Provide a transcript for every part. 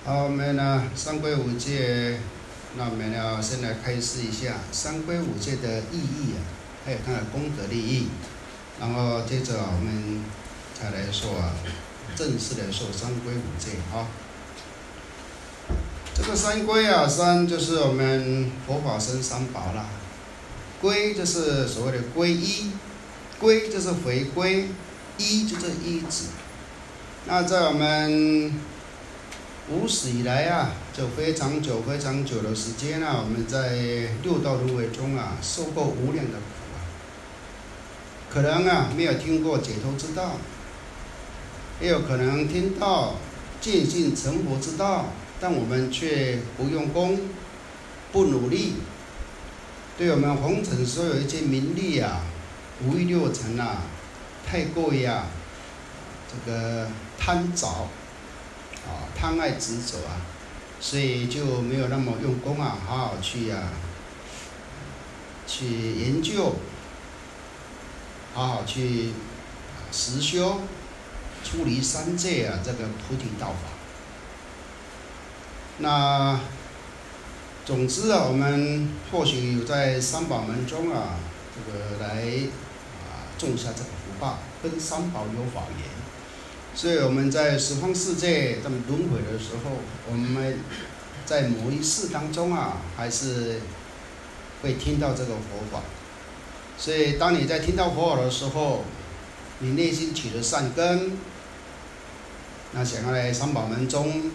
好，我们呢三归五戒，那我们要先来开示一下三归五戒的意义啊，还有它的功德利益。然后接着我们才来说正式来说三归五戒啊。这个三归啊，三就是我们佛法僧三宝啦，归就是所谓的皈依，归就是回归，依就是依止。那在我们无始以来啊，就非常久的时间啊，我们在六道轮回中啊，受过无量的苦啊。可能啊没有听过解脱之道，也有可能听到见性成佛之道，但我们却不用功，不努力，对我们红尘所有一切名利啊、五欲六尘啊，太过于这个贪着。贪爱执着啊，所以就没有那么用功啊，好好去研究，好好去实修，出离三界啊，这个菩提道法。那总之啊，我们或许有在三宝门中啊，这个来种下这个福报，跟三宝有法缘。所以我们在十方世界这么轮回的时候，我们在某一世当中啊，还是会听到这个佛法。所以当你在听到佛法的时候，你内心起了善根，那想要来三宝门中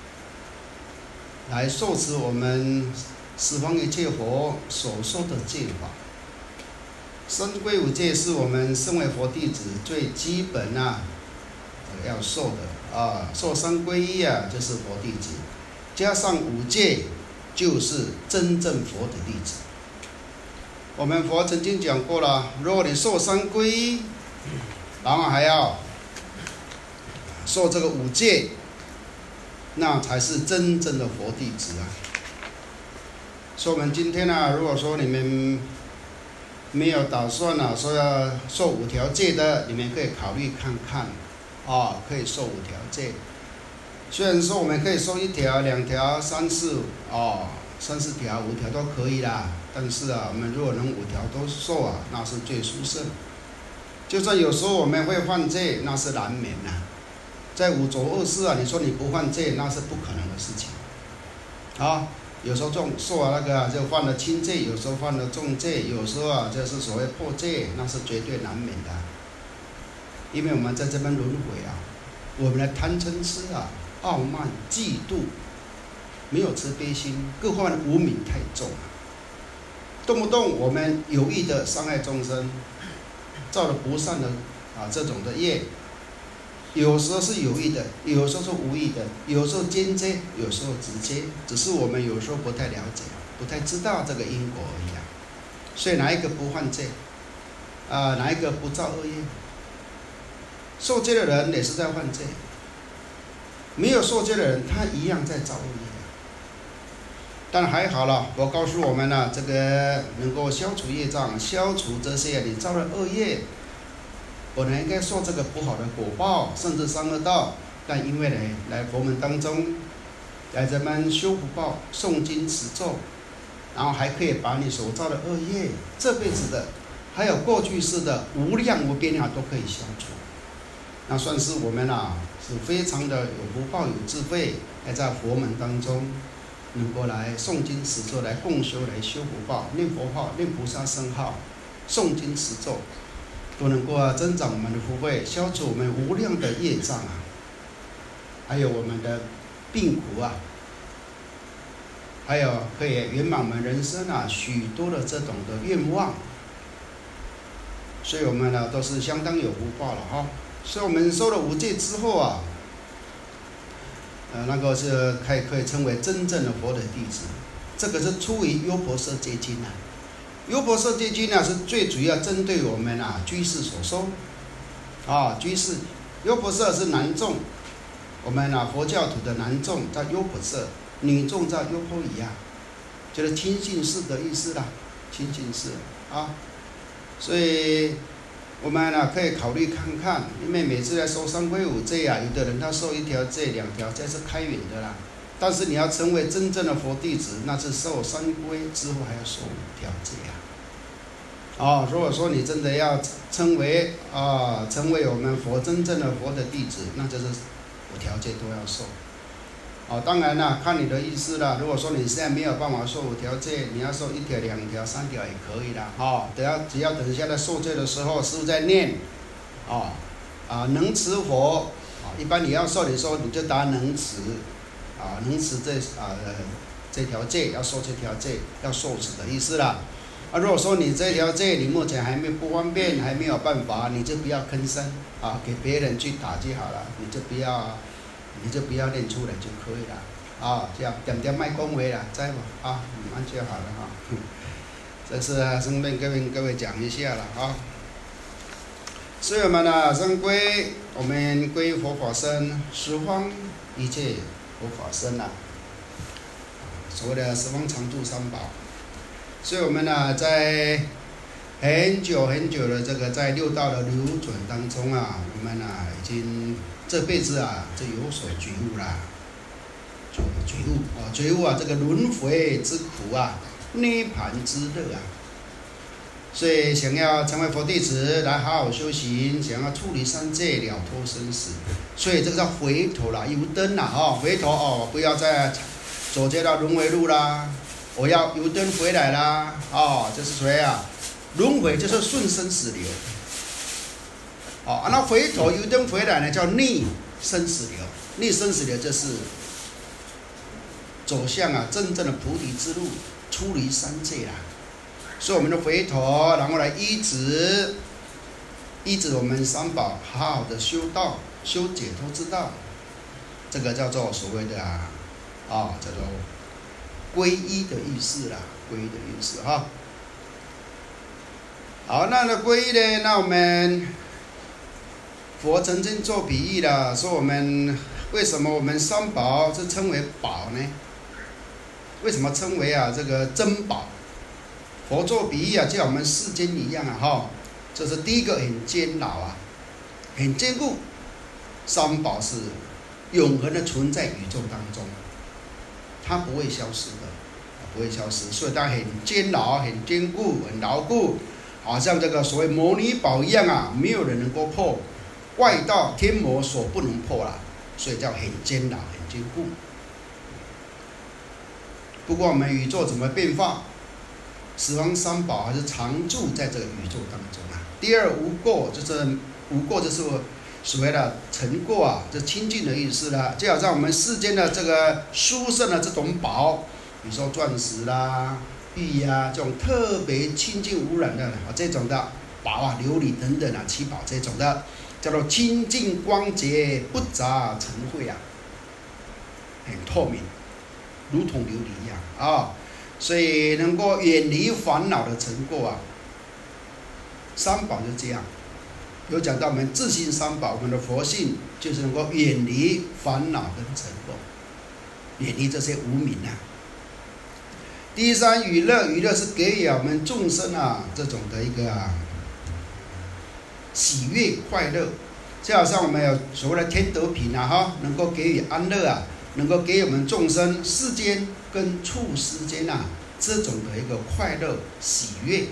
来受持我们十方一切佛所说的戒法。三归五戒是我们身为佛弟子最基本要受的受三皈依啊，就是佛弟子，加上五戒，就是真正佛的弟子。我们佛曾经讲过了，如果你受三皈依，然后还要受这个五戒，那才是真正的佛弟子啊。所以我们今天如果说你们没有打算说要受五条戒的，你们可以考虑看看。可以受五条戒。虽然说我们可以受1条、2条、3、4、3、4条、5条都可以啦，但是我们如果能5条都受那是最殊胜。就算有时候我们会犯戒，那是难免在五浊恶世你说你不犯戒，那是不可能的事情。有时候受就犯了轻戒，有时候犯了重戒，有时候就是所谓破戒，那是绝对难免的。因为我们在这边轮回我们的贪嗔痴傲慢、嫉妒，没有慈悲心，各方面的无明太重动不动我们有意的伤害众生，造了不善的这种的业，有时候是有意的，有时候是无意的，有时候间接，有时候直接，只是我们有时候不太了解，不太知道这个因果而已所以哪一个不犯戒哪一个不造恶业？受戒的人也是在犯戒，没有受戒的人他一样在造恶业。但还好了，我告诉我们这个能够消除业障，消除这些你造的恶业，本来应该受这个不好的果报，甚至三恶道，但因为来佛门当中，来这边修福报、诵经持咒，然后还可以把你所造的恶业，这辈子的，还有过去世的无量无边都可以消除。那算是我们是非常的有福报、有智慧，来在佛门当中能够来诵经持咒，来共修，来修福报，念佛号、念菩萨圣号，诵经持咒，都能够增长我们的福慧，消除我们无量的业障还有我们的病苦还有可以圆满我们人生许多的这种的愿望。所以我们都是相当有福报了所以我们受了五戒之后那个是可以称为真正的佛的弟子。这个是出于优婆塞戒经优婆塞戒经是最主要针对我们居士所说居士优婆塞是男众，我们佛教徒的男众叫优婆塞，女众叫优婆夷就是亲近士的意思啦，亲近士所以我们可以考虑看看，因为每次来受三归五戒有的人他受1条戒、2条戒是开源的啦， 但是你要成为真正的佛弟子，那是受三规之后还要受五条戒啊。如果说你真的要成为我们佛真正的佛的弟子，那就是五条戒都要受。当然啦，看你的意思啦。如果说你现在没有办法受五条戒，你要受1条、2条、3条也可以啦。只要等一下在受戒的时候，师父在念，能持佛，一般你要受的时候，你就答能持，能持这条戒，要受这条戒，要受持的意思啦。如果说你这条戒你目前还没不方便，还没有办法，你就不要吭声给别人去打就好了，你就不要念出来就可以了这样点点卖恭维了，知道吗？安就好了这是顺便跟各位讲一下了所以我们生归，我们归佛法身，十方一切佛法身所谓的十方常住三宝。所以我们在很久的这个在六道的流转当中我们已经这辈子就有所觉悟啦，觉悟这个轮回之苦涅槃之乐所以想要成为佛弟子，来好好修行，想要处理三界，了脱生死，所以这个叫回头啦，油灯回头不要再走这条轮回路啦，我要油灯回来啦这是谁轮回就是顺生死流那回头油灯回来呢，叫逆生死流。逆生死流就是走向真正的菩提之路，出离三界啦。所以我们的回头，然后来依止我们三宝，好好的修道，修解脱之道，这个叫做所谓的叫做皈依的意思啦，皈依的意思好，那皈依呢？那我们佛曾经做比喻了，说我们为什么我们三宝是称为宝呢？为什么称为这个珍宝？佛做比喻就像我们世间一样这是第一个很坚牢很坚固。三宝是永恒的存在宇宙当中，它不会消失的，不会消失，所以它很坚牢、很坚固、很牢固，好像这个所谓摩尼宝一样没有人能够破，外道天魔所不能破啦，所以叫很坚牢、很坚固。不过我们宇宙怎么变化？十方三宝还是常住在这个宇宙当中第二无过，就是所谓的成过这清净的意思啦。就好像我们世间的这个殊胜的这种宝，比如说钻石啦、玉这种特别清净无染的这种的宝琉璃等等七宝这种的，叫做清净光洁，不杂尘秽很透明，如同琉璃一样所以能够远离烦恼的成过三宝就这样。有讲到我们自性三宝，我们的佛性就是能够远离烦恼跟成过，远离这些无明第三娱乐，娱乐是给予我们众生这种的一个喜悦快乐，就好像我们有所谓的天德品能够给予安乐能够给我们众生世间跟处世间这种的一个快乐喜悦。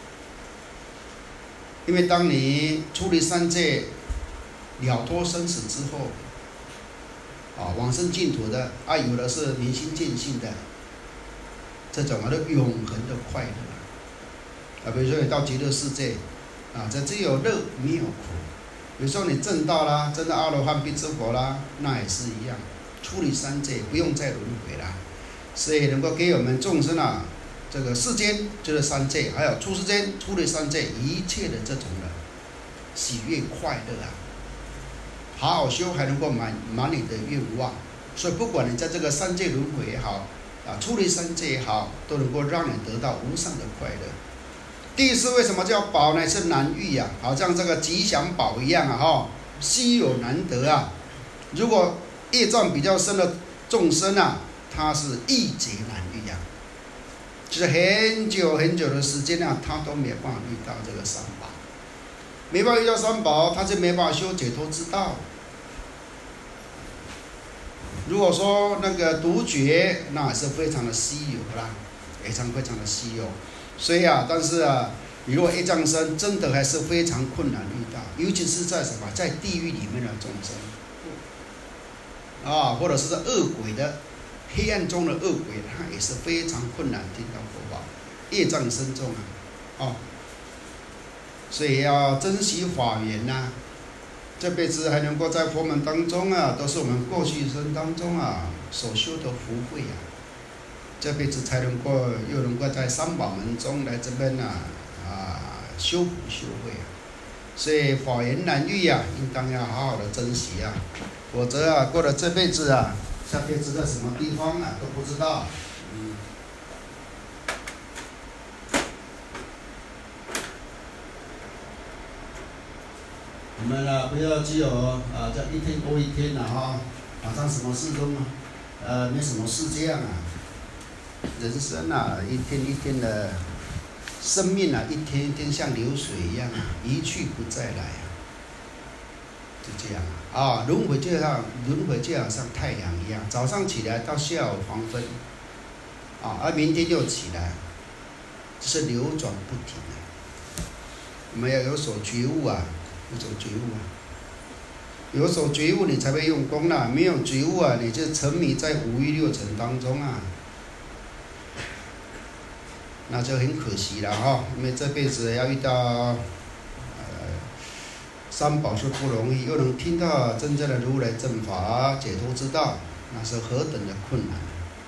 因为当你出离三界，了脱生死之后往生净土的有的是明心见性的这种永恒的快乐比如说你到极乐世界这只有乐没有苦。比如说你证道啦，证到阿罗汉辟支佛啦，那也是一样，出离三界不用再轮回啦。所以能够给我们众生这个世间就是三界，还有出世间、出离三界一切的这种的喜悦快乐好好修还能够满你的愿望。所以不管你在这个三界轮回也好出离三界也好，都能够让你得到无上的快乐。第四，为什么叫宝呢？是难遇好像这个吉祥宝一样稀有难得如果业障比较深的众生他是易劫难遇就是很久的时间他都没办法遇到这个三宝，没办法遇到三宝，他就没办法修解脱之道。 如果说那个独觉，那也是非常的稀有啦，非常的稀有。所以啊，但是啊，你如果业障深，真的还是非常困难遇到，尤其是在什么，在地狱里面的众生，啊，或者是恶鬼的黑暗中的恶鬼，他也是非常困难听到佛法，业障深重啊，所以要珍惜法缘呐。这辈子还能够在佛门当中啊，都是我们过去生当中啊所修的福慧啊。这辈子才能够又能够在三宝门中来这边修福修慧啊。所以法缘难遇啊，应当要好好的珍惜啊，否则啊过了这辈子啊，下辈子在什么地方啊都不知道。我们呢不要只有这一天过一天了哈，好像什么事都没什么事这样啊。人生啊，一天一天的生命啊，一天一天像流水一样啊，一去不再来啊，就这样啊。轮回就好像太阳一样，早上起来到下午黄昏，而明天又起来，这是流转不停的。我们要有所觉悟啊。有所觉悟，你才会用功啦。没有觉悟啊，你就沉迷在五欲六尘当中啊，那就很可惜了哈。因为这辈子要遇到三宝是不容易，又能听到真正的如来正法解脱之道，那是何等的困难。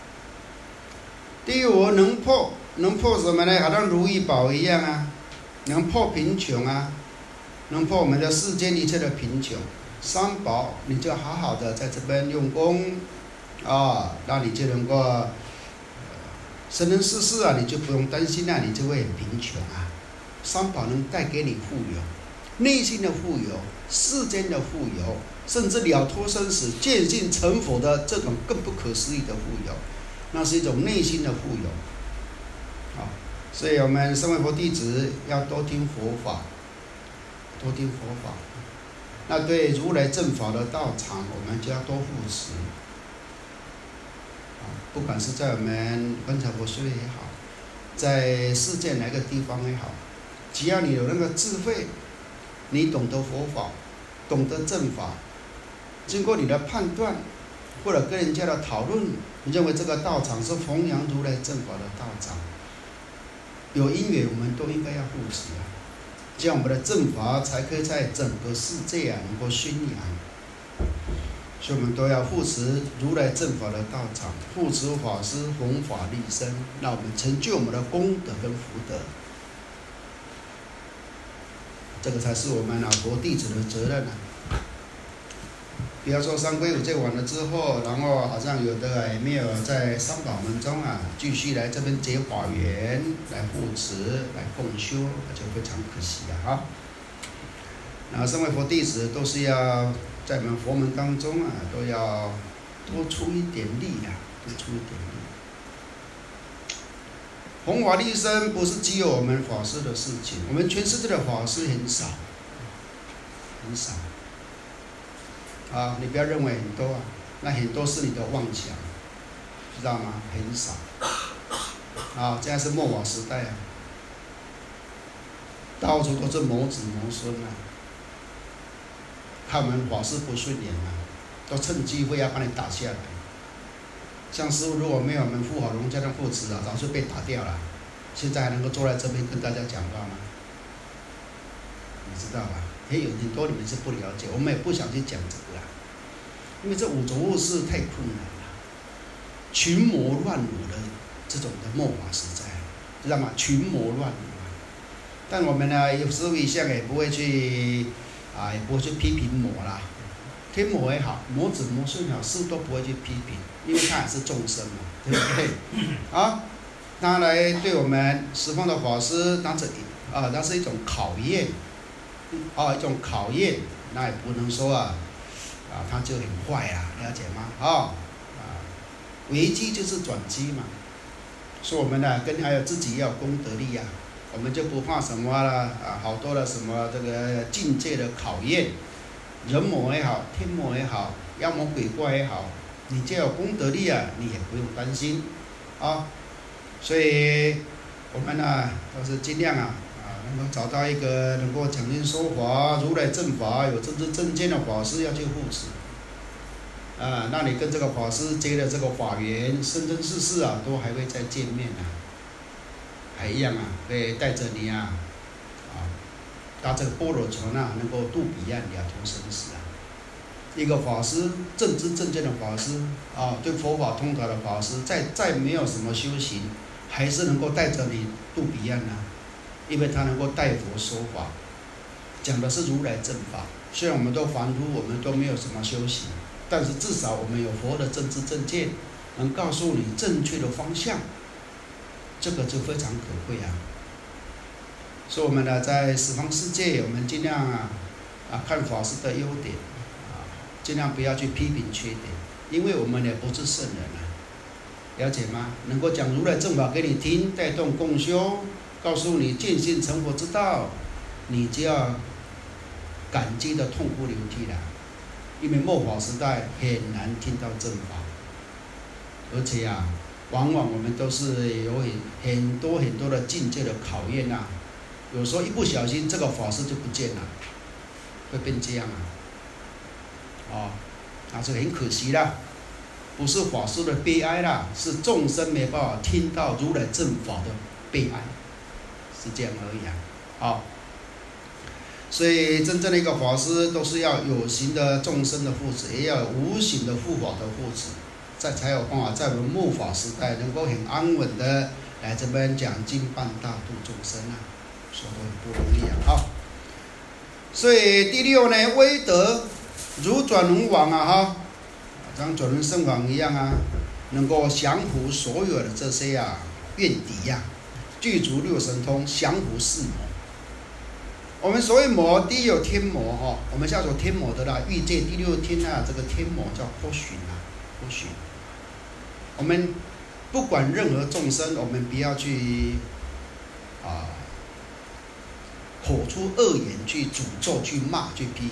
第五，能破什么呢？好像如意宝一样啊，能破贫穷啊。能破我们的世间一切的贫穷，三宝你就好好的在这边用功那你就能够生生世世啊，你就不用担心啊，你就会很贫穷啊。三宝能带给你富有，内心的富有，世间的富有，甚至了脱生死、见性成佛的这种更不可思议的富有，那是一种内心的富有所以我们身为佛弟子要多听佛法。那对如来正法的道场，我们就要多护持不管是在我们观察佛学也好，在世界哪个地方也好，只要你有那个智慧，你懂得佛法，懂得正法，经过你的判断，或者跟人家的讨论，你认为这个道场是弘扬如来正法的道场，有因缘我们都应该要护持这样我们的正法才可以在整个世界能够宣扬。所以我们都要护持如来正法的道场，护持法师弘法利生，让我们成就我们的功德跟福德。这个才是我们佛弟子的责任不要说三皈五戒完了之后，然后好像有的也没有在三宝门中继续来这边结法缘，来护持，来共修，那就非常可惜那身为佛弟子，都是要在我们佛门当中都要多出一点力弘法利生不是只有我们法师的事情，我们全世界的法师很少。你不要认为很多那很多是你的妄想，知道吗？很少现在是末法时代到处都是谋子谋孙看我们法师不顺眼都趁机会要把你打下来。像师父如果没有我们护法龙家的护持早就被打掉了，现在还能够坐在这边跟大家讲话吗？你知道吧？有很多你们是不了解，我们也不想去讲这个因为这五浊恶世太困难了，群魔乱舞的这种的末法时代，知道吗？群魔乱舞但我们有时候一向也不会去也不会去批评魔啦，天魔也好，魔子魔孙也好，师父都不会去批评，因为他也是众生嘛，对不对？他来对我们十方的法师当成那是一种考验一种考验，那也不能说他就很坏了解吗？危机就是转机嘛。所以我们还有自己要有功德力我们就不怕什么了好多的什么这个境界的考验，人魔也好，天魔也好，妖魔鬼怪也好， 你就有功德力啊，你也不用担心啊。所以我们呢都是尽量能够找到一个能够讲经说法、如来正法、有真知正见的法师要去护持那你跟这个法师结了这个法缘，生生世世都还会再见面还一样会带着你搭这个般若船能够渡彼岸，了脱生死一个法师正知正见的法师对佛法通达的法师，再没有什么修行，还是能够带着你渡彼岸因为他能够带佛说法，讲的是如来正法。虽然我们都凡夫，我们都没有什么修行，但是至少我们有佛的正知正见，能告诉你正确的方向，这个就非常可贵所以我们呢，在十方世界，我们尽量看法师的优点尽量不要去批评缺点，因为我们也不是圣人了解吗？能够讲如来正法给你听，带动共修，告诉你见性成佛之道，你就要感激的痛哭流涕了。因为末法时代很难听到正法，而且往往我们都是有很多的境界的考验有时候一不小心，这个法师就不见了，会变这样这个很可惜啦，不是法师的悲哀啦，是众生没办法听到如来正法的悲哀，是这样而已所以真正的一个法师，都是要有形的众生的护持，也要有无形的护法的护持，才有办法在我们末法时代能够很安稳的来这边讲经办大度众生说得很不容易所以第六呢，威德如转轮王像转轮圣王一样能够降服所有的这些怨敌具足六神通，降服四魔。我们所谓魔，第一有天魔我们叫做天魔的欲界第六天这个天魔叫波旬波旬。我们不管任何众生，我们不要去口出恶言，去诅咒，去骂，去批评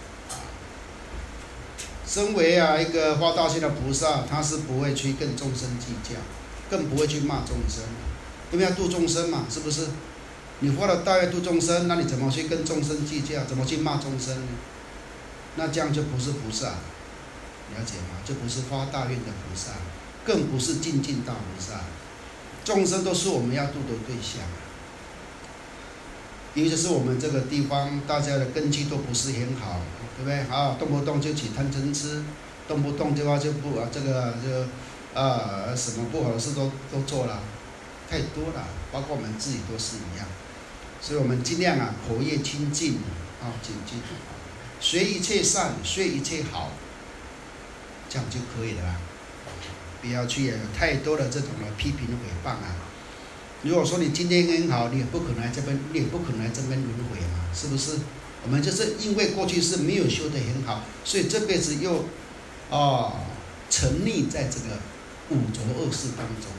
身为一个发大心的菩萨，他是不会去跟众生计较，更不会去骂众生，因为要度众生嘛，是不是？你发了大愿度众生，那你怎么去跟众生计较？怎么去骂众生呢？那这样就不是菩萨，了解吗？就不是发大愿的菩萨，更不是精进大菩萨。众生都是我们要度的对象尤其是我们这个地方，大家的根基都不是很好，对不对？动不动就起贪嗔痴，动不动就不什么不好的事都做了，太多了，包括我们自己都是一样。所以我们尽量口业清净谨记学一切善，学一切好，这样就可以了不要去有太多的这种批评诽谤如果说你今天很好，你也不可能来这边轮回嘛，是不是？我们就是因为过去是没有修得很好，所以这辈子又沉溺在这个五浊恶世当中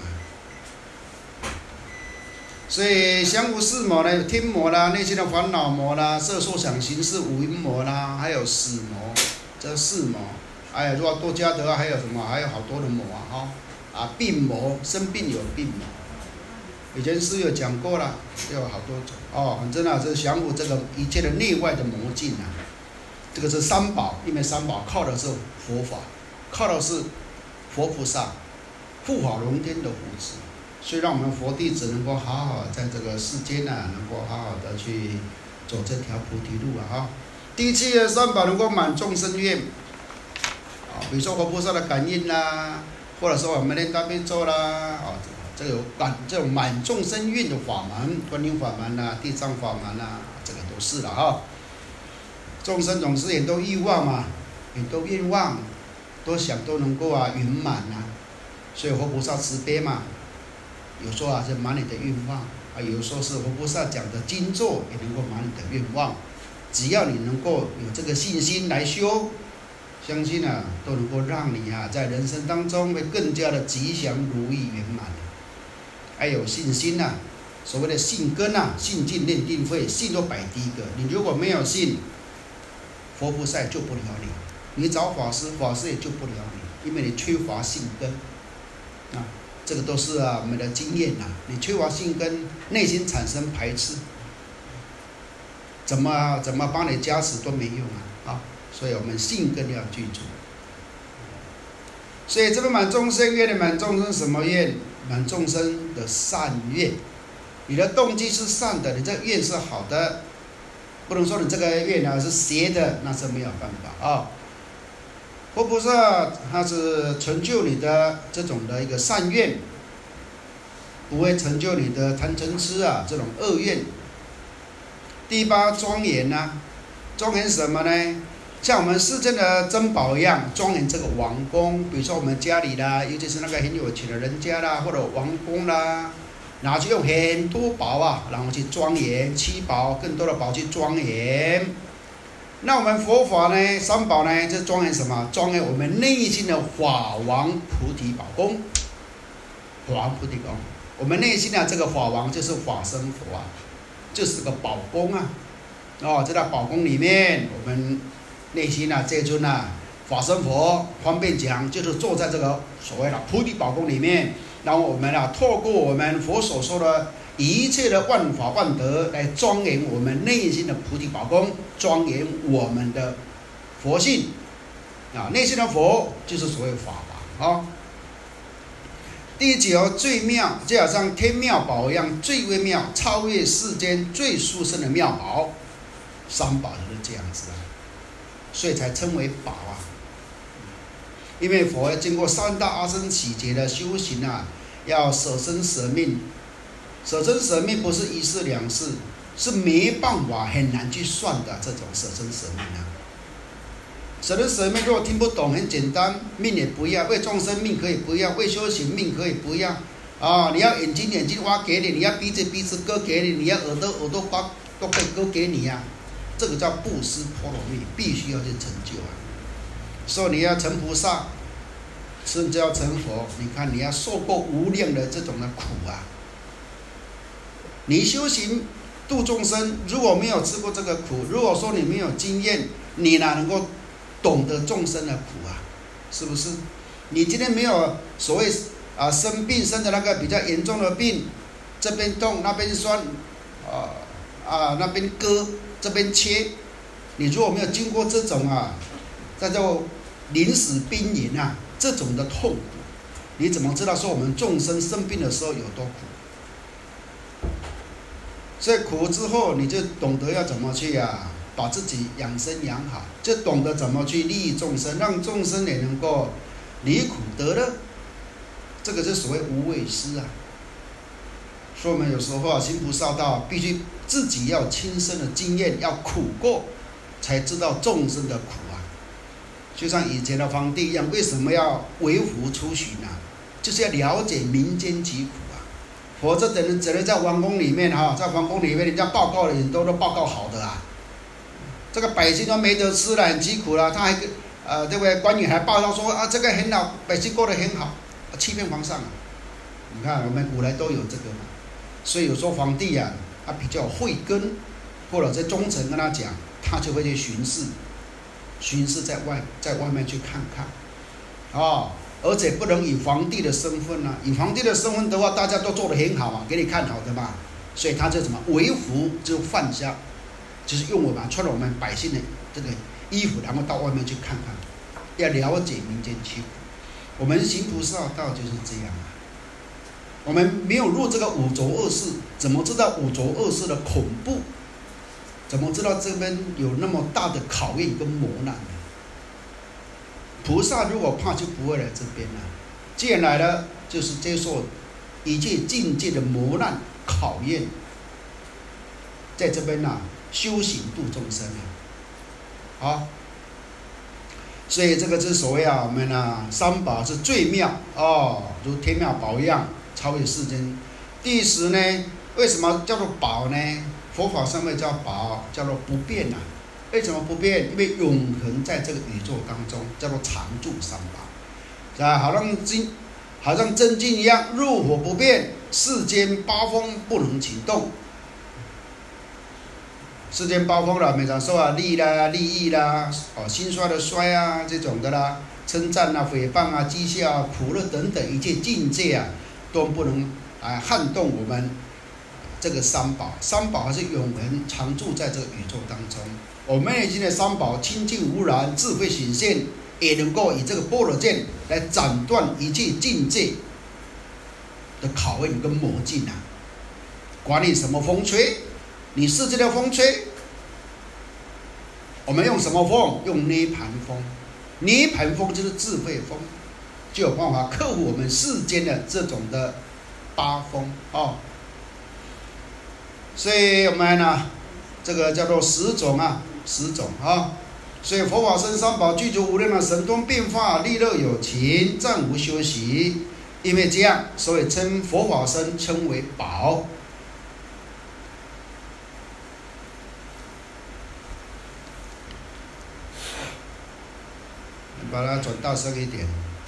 所以降服四魔呢，有天魔啦、内心的烦恼魔啦、色受想行识五阴魔啦，还有死魔，这四魔。如果多加德还有什么？还有好多的魔病魔，生病有病魔。以前师有讲过了，有好多种反正这降服这个一切的内外的魔境这个是三宝，因为三宝靠的是佛法，靠的是佛菩萨护法龙天的护持，所以让我们佛弟子能够好好在这个世间能够好好的去走这条菩提路第七的三宝能够满众生愿比如说佛菩萨的感应啦，或者说我们念大悲咒啦这种满众生愿的法门，观音法门地藏法门这个都是了众生总是很多欲望嘛，很多愿望，都想都能够圆满所以佛菩萨慈悲嘛，有时候是满你的愿望有时候是佛菩萨讲的经咒也能够满你的愿望，只要你能够有这个信心来修，相信都能够让你在人生当中会更加的吉祥如意圆满还有信心所谓的信根信尽念定慧，信都摆第一个。你如果没有信，佛菩萨救不了你；你找法师，法师也救不了你。 因为你缺乏性根啊，这个都是我们的经验呐。你缺乏性根，内心产生排斥，怎么帮你加持都没用啊！所以我们性根要具足。所以这个满众生愿的满众生什么愿？满众生的善愿。你的动机是善的，你这愿是好的，不能说你这个愿是邪的，那是没有办法啊。佛菩萨他是成就你的这种的一个善愿，不会成就你的贪嗔痴这种恶愿。第八庄严庄严什么呢？像我们世间的珍宝一样，庄严这个王宫。比如说我们家里啦，尤其是那个很有钱的人家啦，或者王宫啦，拿去用很多宝然后去庄严七宝，更多的宝去庄严。那我们佛法呢，三宝呢，这庄严什么？庄严我们内心的法王菩提宝宫。法王菩提宫，我们内心的这个法王就是法身佛就是个宝宫在那宝宫里面，我们内心这尊法身佛，方便讲就是坐在这个所谓的菩提宝宫里面，然后我们透过我们佛所说的一切的万法万德来庄严我们内心的菩提宝宫，庄严我们的佛性内心的佛就是所谓法王第九最妙，就好像天妙宝一样，最微妙，超越世间最殊胜的妙宝。三宝就是这样子所以才称为宝因为佛要经过三大阿僧祇劫的修行要舍身舍命。舍身舍命不是一世两世，是没办法很难去算的这种舍身舍命舍身舍命如果听不懂，很简单，命也不要，为众生命可以不要，为修行命可以不要你要眼睛挖给你，你要鼻子割给你，你要耳朵挖都可以割给你这个叫布施波罗蜜，必须要去成就所以你要成菩萨，甚至要成佛，你看你要受过无量的这种的苦你修行度众生，如果没有吃过这个苦，如果说你没有经验，你哪能够懂得众生的苦是不是？你今天没有所谓生病生的那个比较严重的病，这边痛那边酸那边割这边切，你如果没有经过这种叫做临死濒临这种的痛苦，你怎么知道说我们众生生病的时候有多苦？所以苦之后，你就懂得要怎么去把自己养生养好，就懂得怎么去利益众生，让众生也能够离苦得乐。这个是所谓无畏施所以我们有时候行菩萨道，必须自己要亲身的经验，要苦过，才知道众生的苦就像以前的皇帝一样，为什么要为福出巡就是要了解民间疾苦否则只能在王宫里面在皇宫里面，人家报告的很多都报告好的这个百姓都没得吃了，很疾苦了，他还这位官员还报道说这个很好，百姓过得很好，欺骗皇上你看我们古来都有这个所以有时候皇帝他比较慧根，或者在忠臣跟他讲，他就会去巡视在外面去看看而且不能以皇帝的身份以皇帝的身份的话，大家都做得很好给你看好的嘛，所以他就什么为福就犯下，就是用我们穿了我们百姓的这个衣服，然后到外面去看看，要了解民间疾苦。我们行菩萨道就是这样我们没有入这个五浊恶世，怎么知道五浊恶世的恐怖？怎么知道这边有那么大的考验跟磨难呢？菩萨如果怕，就不会来这边既然来了，就是接受一切境界的磨难考验，在这边修行度众生所以这个是所谓我们三宝是最妙如天妙宝一样，超越世间。第十呢，为什么叫做宝呢？佛法上面叫宝，叫做不变为什么不变？因为永恒在这个宇宙当中，叫做常住三宝好像真经一样，入火不变，世间八风不能启动。世间八风每常说利益啦、兴衰的衰这种的啦， 称赞啊、诽谤啊、讥笑啊、苦乐等等一切境界啊，都不能撼动我们这个三宝。三宝还是永恒常住在这个宇宙当中。我们内心的三宝清净无染，智慧显现，也能够以这个般若剑来斩断一切境界的考验跟魔镜啊。管你什么风吹，你世界的风吹，我们用什么风？用涅盘风。涅盘风就是智慧风，就有办法克服我们世间的这种的八风哦。所以我们呢，这个叫做10种啊，10种啊。所以佛法僧三宝具足无量的神通变化，利乐有情，暂无休息。因为这样，所以称佛法僧称为宝。把它转大声一点。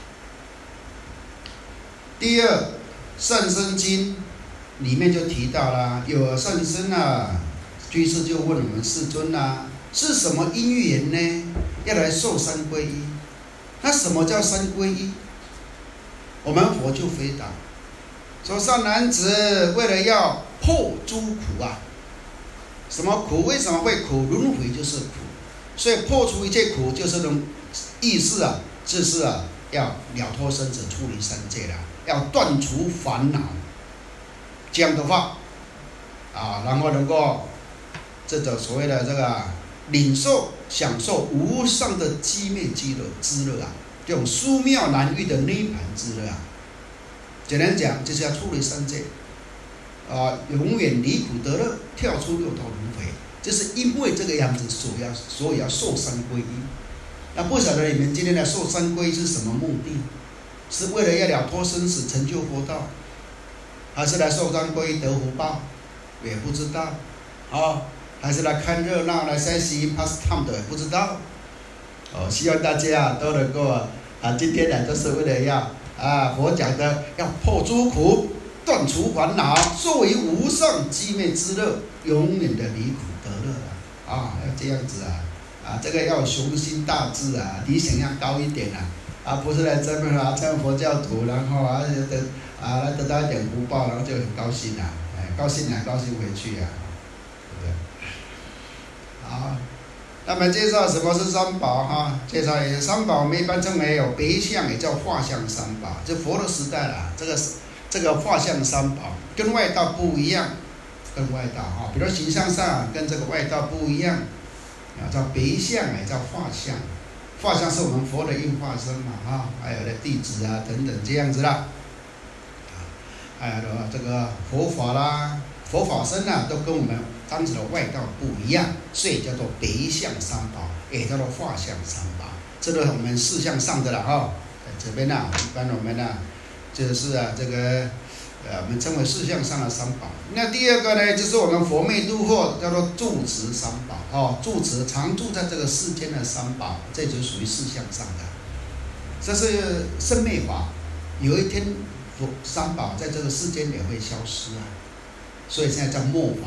第二，《善生经》里面就提到了，有善生啊，居士就问我们世尊啊，是什么因缘呢？要来受三皈依？那什么叫三皈依？我们佛就回答说：善男子，为了要破诸苦啊，什么苦？为什么会苦？轮回就是苦，所以破除一切苦，就是能意思啊，就是啊，要了脱生死，出离三界了，要断除烦恼。这样的话，然后能够这种所谓的这个领受、享受无上的寂灭之乐啊，这种殊妙难遇的涅盘之乐啊。简单讲，就是要出离三界，永远离苦得乐，跳出六道轮回。就是因为这个样子，所以要受三皈依。那不晓得你们今天来受三皈依是什么目的？是为了要了脱生死，成就佛道，还是来受三皈依得福报？也不知道。还是来看热闹、来学习 pastime 的，也不知道。希望大家都能够今天呢，就是为了要佛讲的要破诸苦，断除烦恼，作为无上寂灭之乐，永远的离苦得乐要这样子这个要有雄心大志理想要高一点不是来这边成佛教徒，然后来得到一点福报，然后就很高兴高兴高兴回去对不对？好，那么介绍什么是三宝介绍一下三宝，我们一般称为有别相，也叫化相三宝。就佛的时代了，这个化相三宝跟外道不一样，比如形象上跟这个外道不一样。叫别相，也叫化相。化相是我们佛的应化身嘛还有的弟子等等这样子啦。还有这个佛法啦、佛法僧都跟我们当时的外道不一样，所以叫做别相三宝，也叫做化相三宝。这是我们事相上的了在这边一般我们就是这个我们称为事相上的三宝。那第二个呢，就是我们佛灭度后叫做住持三宝住持常住在这个世间的三宝，这就属于事相上的。这是生灭法，有一天三宝在这个世间也会消失所以现在叫末法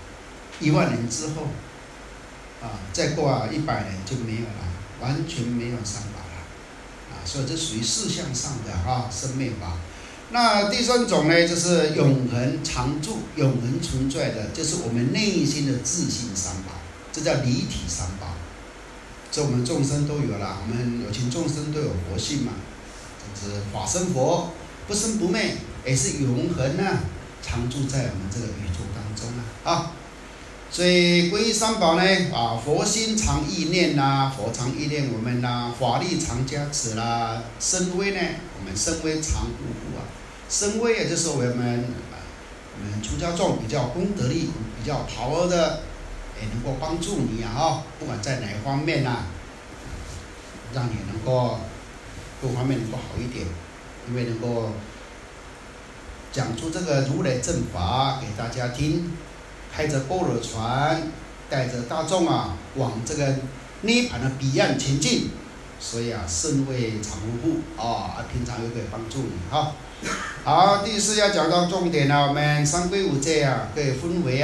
10000年之后再过100年就没有了，完全没有三宝了所以这属于事相上的生灭法。那第三种呢，就是永恒常住、永恒存在的，就是我们内心的自性三宝，这叫离体三宝。这我们众生都有了，我们有情众生都有佛性嘛，这是法身佛，不生不灭，也是永恒常住在我们这个宇宙当中所以皈依三宝呢佛心常意念佛常意念我们法力常加持身威呢，我们身威常护护身威也就是我们出家众比较功德力、比较power的，也能够帮助你不管在哪一方面让你能够各方面能够好一点，因为能够讲出这个如来正法给大家听，开着般若船，带着大众往这个涅槃的彼岸前进，所以身威常护护平常又可以帮助你好，第四要讲到重点我们三皈五戒可以分为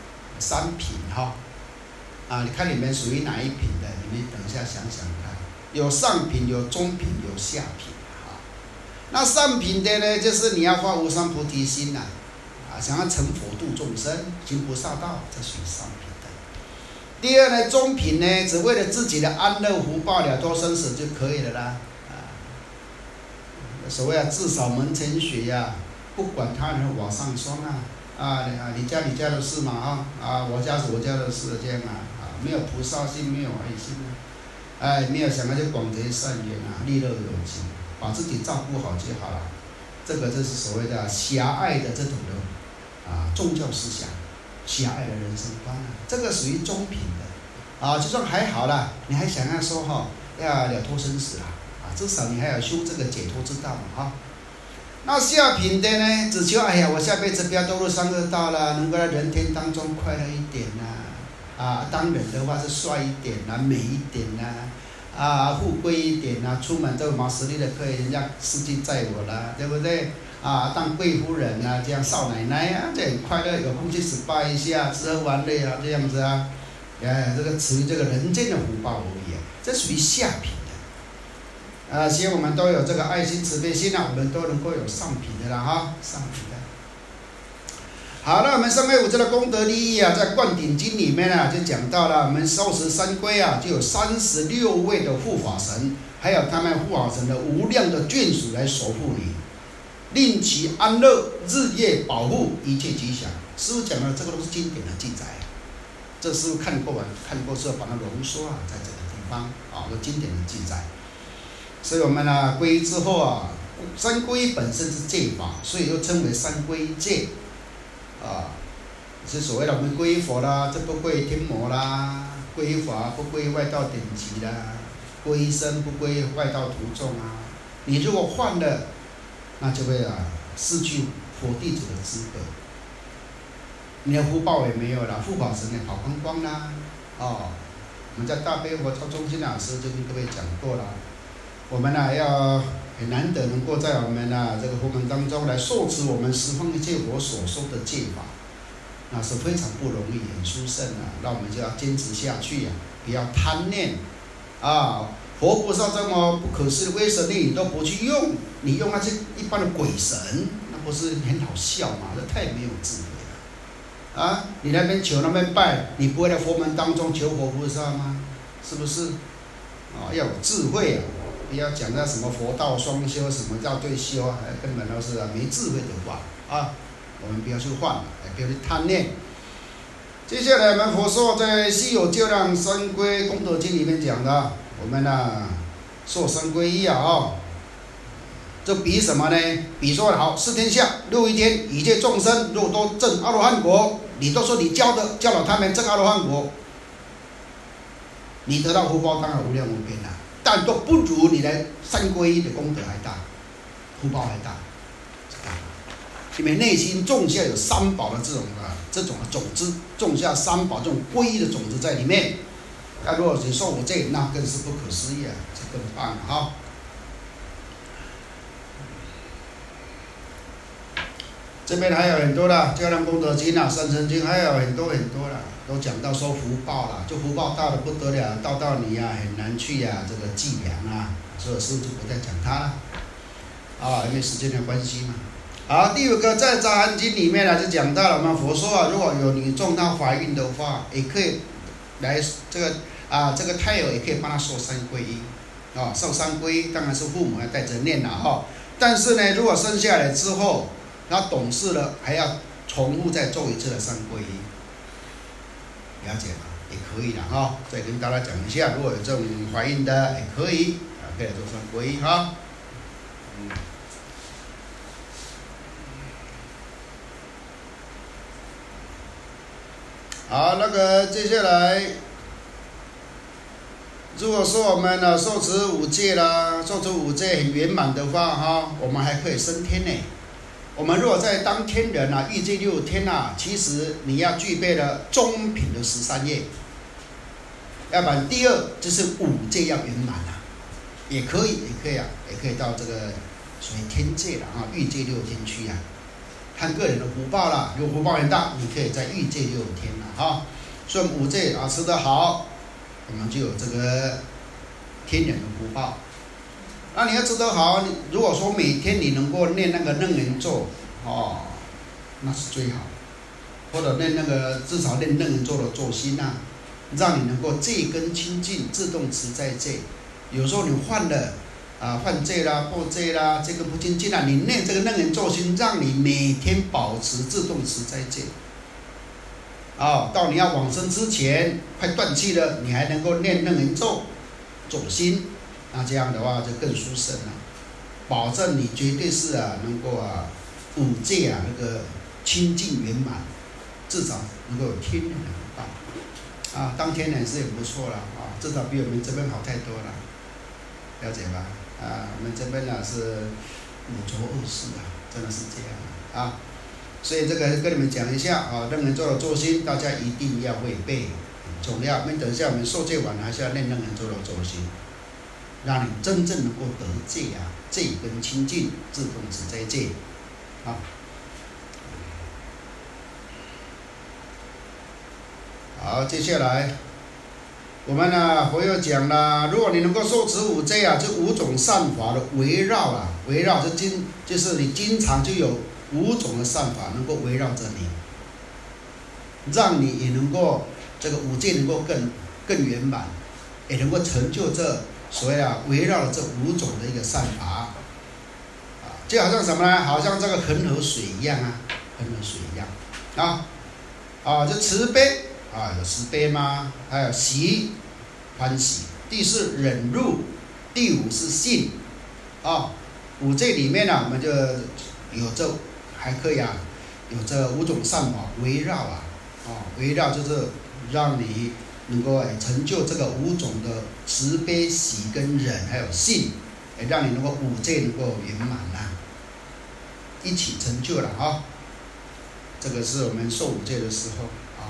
3品你看你们属于哪一品的？你们等一下想想看。 有上品、有中品、有下品啊。那上品的呢，就是你要发无上菩提心呐，想要成佛度众生，行菩萨道，这属于上品的。第二呢，中品呢，只为了自己的安乐福报了脱生死就可以了啦。所谓至少门前雪呀，不管他人瓦上霜你家的事嘛我家是我家的事这样没有菩萨心，没有爱心没有想要去广结善缘利乐有情，把自己照顾好就好了。这个就是所谓的狭隘的这种的宗教思想，狭隘的人生观这个属于中品的就算还好啦，你还想要说要了脱生死啦至少你还要修这个解脱之道嘛那下品的呢，只求我下辈子不要堕入三恶道啦，能够在人天当中快乐一点当人的话是帅一点美一点富贵一点出门都有毛实力的，可以人家司机载我啦，对不对当贵夫人这样少奶奶这很快乐，有空去 SPA 一下，吃喝玩乐这样子这个属于这个人间的福报而已这属于下品希望我们都有这个爱心慈悲心我们都能够有上品的啦上品的。好，那我们三位五这的功德利益在《灌顶经》里面就讲到了，我们受持三皈就有36位的护法神，还有他们护法神的无量的眷属来守护你，令其安乐，日夜保护，一切吉祥。师父讲的这个都是经典的记载这师父看过之后把它浓缩在这个地方有经典的记载。所以我们皈依之后三皈依本身是戒法，所以又称为三皈戒是所谓的我们皈依佛啦，这不皈依天魔啦，皈依法不皈依外道典籍啦，皈依僧不皈依外道徒众你如果犯了，那就会失去佛弟子的资格，你的福报也没有了，护法神也跑光光啦我们在大悲佛超中心老师就跟各位讲过了。我们要很难得能够在我们这个佛门当中来受持我们十方一切佛所说的戒法，那是非常不容易，很殊胜那我们就要坚持下去不要贪念佛菩萨这么不可思议的威神力你都不去用，你用那些一般的鬼神，那不是很好笑吗？这太没有智慧了你那边求那边拜，你不会在佛门当中求佛菩萨吗？是不是要有智慧不要讲到什么佛道双修，什么叫对修根本都是没智慧的话我们不要去犯不要去贪念。接下来我们佛说在《稀有救量三皈功德经》里面讲的，我们受三皈依这比什么呢？比说好四天下六一天，一切众生若都证阿罗汉果，你都说你教导他们证阿罗汉果，你得到福报当然无量无边但都不如你的三皈依的功德还大，福报还大。因为内心种下有三宝的这种种子，种下三宝这种皈依的种子在里面。如果你受五戒，那更是不可思议这更棒这边还有很多《教量功德经》《三乘经》，还有很多都讲到说福报就福报大的不得了，到你很难去这个计量所以师父就不再讲它了因为时间的关系嘛。好，第五个在《杂含经》里面就讲到了，我们佛说如果有女众她怀孕的话，也可以来这个胎儿也可以帮她受三皈依受三皈依当然是父母要带着念但是呢，如果生下来之后他懂事了，还要重复再做一次的三皈依，了解吗？也可以再跟大家讲一下，如果有这种怀孕的也可以可以做三皈依好，接下来，如果说我们受持五戒受持五戒很圆满的话我们还可以升天我们如果在当天人欲界6天其实你要具备了中品的13业，要不然第二就是五戒要圆满也可以到这个属于天界欲界6天去看个人的福报啦，如果福报很大，你可以在欲界6天所以五戒持得好，我们就有这个天人的福报。那你要知道好，如果说每天你能够念那个楞严咒，那是最好。或者念那个至少念楞严咒的咒心啊，让你能够戒根清净，自动持在戒。有时候你犯了犯戒啦、破戒啦，这个不清净啊，你念这个楞严咒心，让你每天保持自动持在戒。到你要往生之前，快断气了，你还能够念楞严咒咒心，那这样的话就更殊胜了，保证你绝对是能够五戒那个清净圆满。至少能够有天人的福报当天人是也不错了至少比我们这边好太多了，了解吧？我们这边是五浊恶世真的是这样所以这个跟你们讲一下楞严咒的咒心，大家一定要会背，很重要。等一下我们受戒完还是要念楞严咒的咒心，让你真正能够得戒戒根清净，自动持在戒好，接下来我们佛又讲了，如果你能够受持五戒这5种善法的围绕围绕就是你经常就有5种的善法能够围绕着你，让你也能够这个五戒能够更圆满，也能够成就这所谓围绕这5种的一个善法就好像什么呢？好像这个恒河水一样恒河水一样就慈悲有慈悲吗？还有喜欢喜，第4忍辱，第5是信五戒里面我们就有这还可以有这5种善法围绕围绕就是让你能够成就这个5种的慈悲喜跟忍还有信，让你能够五戒能够圆满一起成就了这个是我们受五戒的时候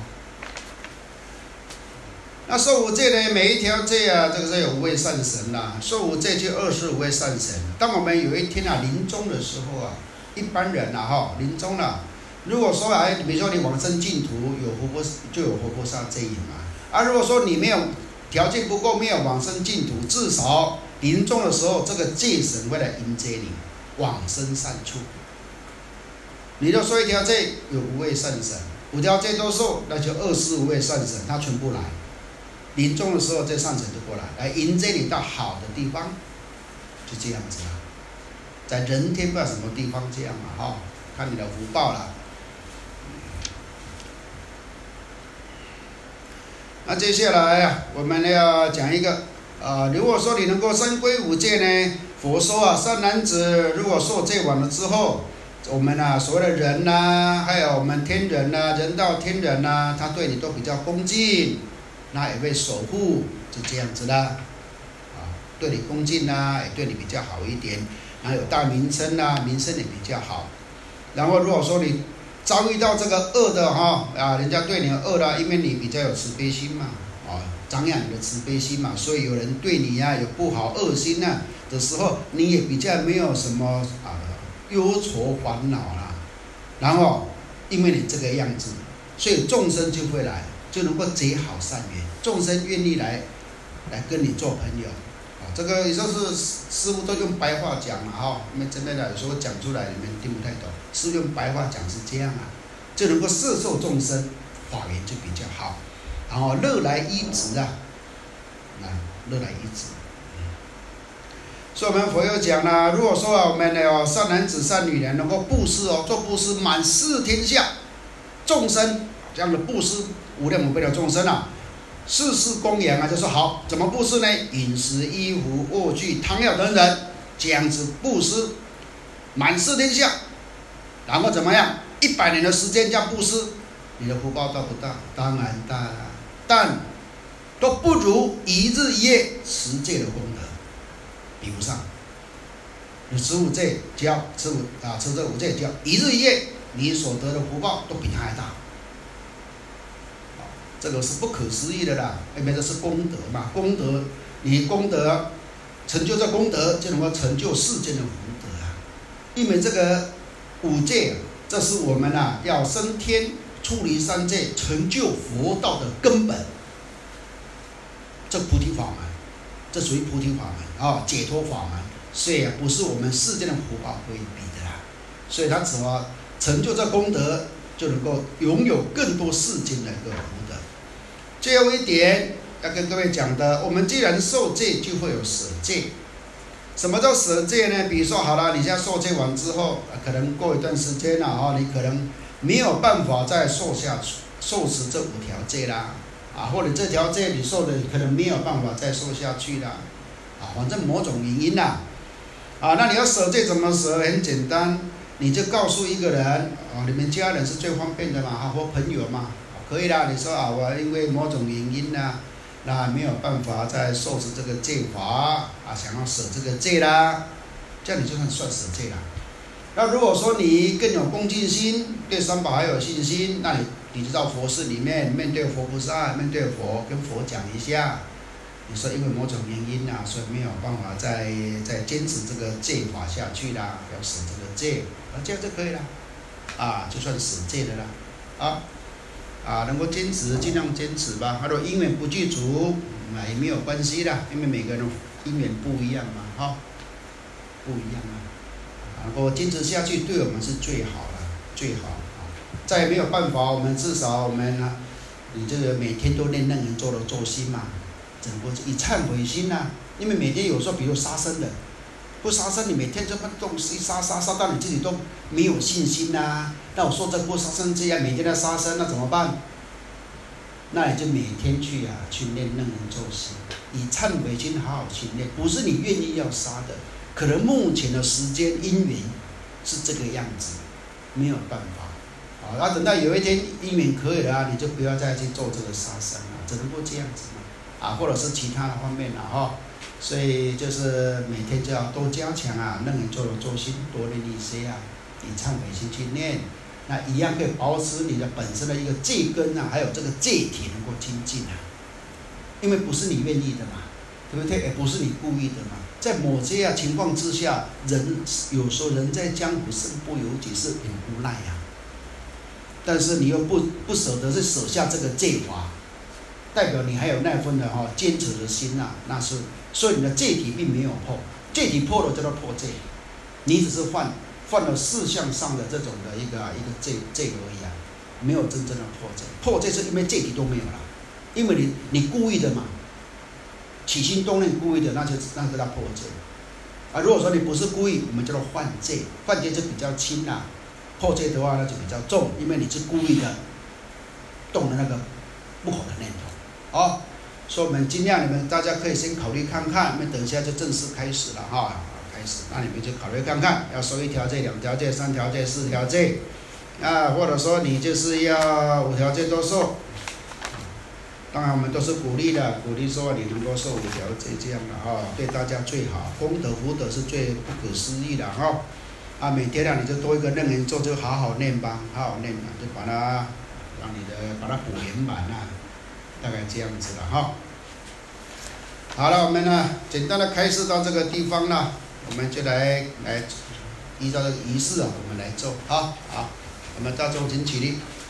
那受五戒呢，每一条戒这个是有5位善神受五戒就25位善神。当我们有一天临终的时候一般人临终了，如果说比如说你往生净土就有活菩萨戒引如果说你没有条件不够，没有往生净土，至少临终的时候这个戒神会来迎接你往生善处。你就说一条戒有5位善神，5条戒都受，那就25位善神，他全部来。临终的时候，这善神就过来迎接你到好的地方，就这样子在人天不知道什么地方这样看你的福报了。那接下来我们要讲一个如果说你能够深归五戒呢，佛说善男子，如果受戒完了之后，我们所谓的人还有我们天人人道天人他对你都比较恭敬。那也会守护，就这样子的对你恭敬也对你比较好一点，然后有大名称名声也比较好。然后如果说你遭遇到这个恶的人家对你恶了，因为你比较有慈悲心嘛长养你的慈悲心嘛，所以有人对你有不好恶心的时候，你也比较没有什么忧愁烦恼然后因为你这个样子，所以众生就会来，就能够结好善缘，众生愿意来跟你做朋友这个也就是师父都用白话讲因为真的有时候讲出来你们听不太懂，师父用白话讲是这样就能够摄受众生，法缘就比较好，然后乐来依止乐来依止。所以我们佛又讲如果说我们的善男子善女人能够布施做布施满4天下众生，这样的布施无量无边的众生事事供养就是好，怎么布施呢？饮食衣服卧具汤药等等，这样子布施满4天下，然后怎么样？100年的时间这样布施，你的福报大不大？当然大但都不如1日1夜持戒的功德。比不上，你持5戒，只要持这5戒，只要1日1夜，你所得的福报都比他还大。这个是不可思议的因为这是功德嘛，功德你功德成就这功德，就能够成就世间的福德因为这个5戒，这是我们要升天出离3界，成就佛道的根本。这菩提法门这属于菩提法门啊，解脱法门，所以不是我们世间的福报可以比的啦。所以他只要成就这功德，就能够拥有更多世间的一个福德。最后一点要跟各位讲的，我们既然受戒，就会有舍戒。什么叫舍戒呢？比如说好了，你现在受戒完之后，可能过一段时间了你可能没有办法再受持这5条戒啦，或者这条戒你受的可能没有办法再受下去啦，反正某种原因啦，那你要舍戒怎么舍？很简单，你就告诉一个人你们家人是最方便的嘛，或朋友嘛，可以啦。你说我因为某种原因那没有办法再受持这个戒法想要舍这个戒啦，这样你就算舍戒啦。那如果说你更有恭敬心，对三宝还有信心，那你就到佛寺里面面对佛菩萨，面对佛，跟佛讲一下，你说因为某种原因所以没有办法再坚持这个戒法下去啦，要舍这个戒，这样就可以了，就算舍戒的啦，能够坚持尽量坚持吧。如果因缘不具足，也没有关系啦，因为每个人因缘不一样嘛，不一样能够坚持下去，对我们是最好的，最好。再也没有办法，我们至少你这个每天都念楞严咒的咒心嘛，只能够以忏悔心因为每天有时候，比如杀生的，不杀生，你每天这么东西杀到你自己都没有信心那我说这不杀生这样，每天在杀生，那怎么办？那你就每天去念楞严咒心，以忏悔心好好去念，不是你愿意要杀的，可能目前的时间因缘是这个样子，没有办法等到有一天因缘可以了你就不要再去做这个杀生了，只能够这样子或者是其他的方面所以就是每天就要多加强楞严咒的咒心，多念一些以忏悔心去念，那一样可以保持你的本身的一个戒根还有这个戒体能够精进因为不是你愿意的嘛，对不对？也不是你故意的嘛。在某些情况之下，有时候人在江湖身不由己，是很无奈但是你又不舍得是舍下这个戒法，代表你还有那份的坚持的心那是，所以你的戒体并没有破，戒体破了叫做破戒，你只是犯了事项上的这种的一个戒而已没有真正的破戒。破戒是因为戒体都没有了，因为你故意的嘛，起心动念故意的，那就叫破戒如果说你不是故意，我们叫做犯戒，犯戒就比较轻破戒的话那就比较重，因为你是故意的动了那个不好的念头所以我们尽量你们大家可以先考虑看看，那等一下就正式开始了开始，那你们就考虑看看，要收1条戒、2条戒、3条戒、4条戒或者说你就是要5条戒都受。当然我们都是鼓励说你能够受5条戒这样的对大家最好，功德福德是最不可思议的每天你就多一个楞严咒，就好好念吧，就把它把它补圆满大概这样子了好了，我们简单的开示到这个地方了，我们就来依照这个仪式我们来做好，我们大众请起立。